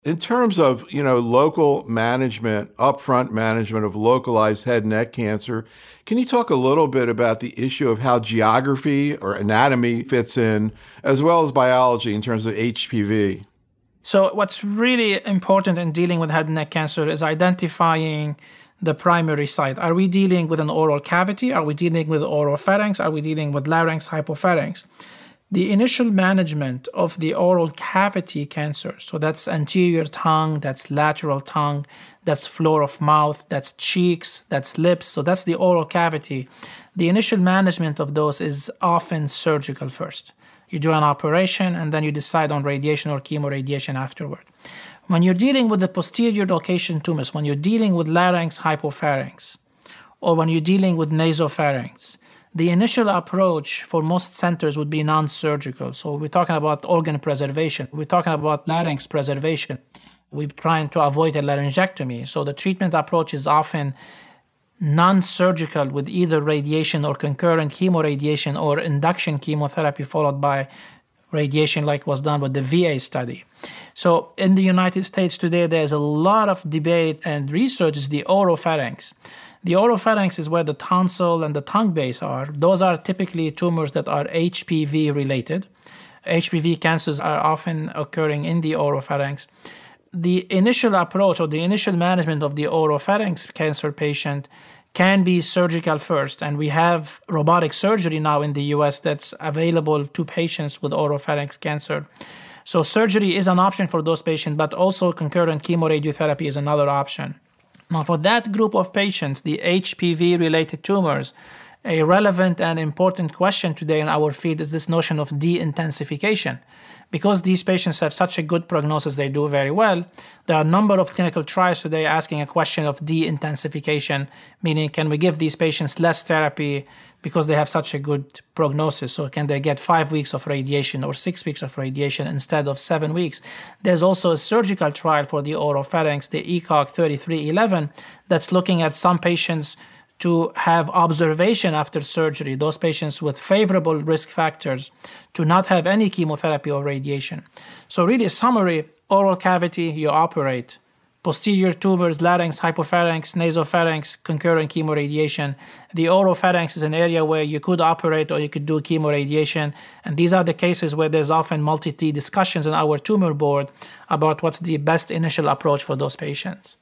In terms of, local management, upfront management of localized head and neck cancer, can you talk a little bit about the issue of how geography or anatomy fits in, as well as biology in terms of HPV? So what's really important in dealing with head and neck cancer is identifying the primary site. Are we dealing with an oral cavity? Are we dealing with oropharynx? Are we dealing with larynx, hypopharynx? The initial management of the oral cavity cancer, so that's anterior tongue, that's lateral tongue, that's floor of mouth, that's cheeks, that's lips, so that's the oral cavity. The initial management of those is often surgical first. You do an operation and then you decide on radiation or chemoradiation afterward. When you're dealing with the posterior location tumors, when you're dealing with larynx, hypopharynx, or when you're dealing with nasopharynx, the initial approach for most centers would be non-surgical. So we're talking about organ preservation. We're talking about larynx preservation. We're trying to avoid a laryngectomy. So the treatment approach is often non-surgical with either radiation or concurrent chemoradiation or induction chemotherapy followed by radiation like was done with the VA study. So in the United States today, there's a lot of debate and research is the oropharynx. The oropharynx is where the tonsil and the tongue base are. Those are typically tumors that are HPV related. HPV cancers are often occurring in the oropharynx. The initial approach or the initial management of the oropharynx cancer patient can be surgical first. And we have robotic surgery now in the US that's available to patients with oropharynx cancer. So surgery is an option for those patients, but also concurrent chemoradiotherapy is another option. Now, for that group of patients, the HPV-related tumors, a relevant and important question today in our field is this notion of de-intensification. Because these patients have such a good prognosis, they do very well, there are a number of clinical trials today asking a question of de-intensification, meaning can we give these patients less therapy because they have such a good prognosis? So can they get 5 weeks of radiation or 6 weeks of radiation instead of 7 weeks? There's also a surgical trial for the oropharynx, the ECOG 3311, that's looking at some patients to have observation after surgery, those patients with favorable risk factors to not have any chemotherapy or radiation. So really a summary, oral cavity, you operate. Posterior tumors, larynx, hypopharynx, nasopharynx, concurrent chemoradiation. The oropharynx is an area where you could operate or you could do chemoradiation. And these are the cases where there's often multi-T discussions in our tumor board about what's the best initial approach for those patients.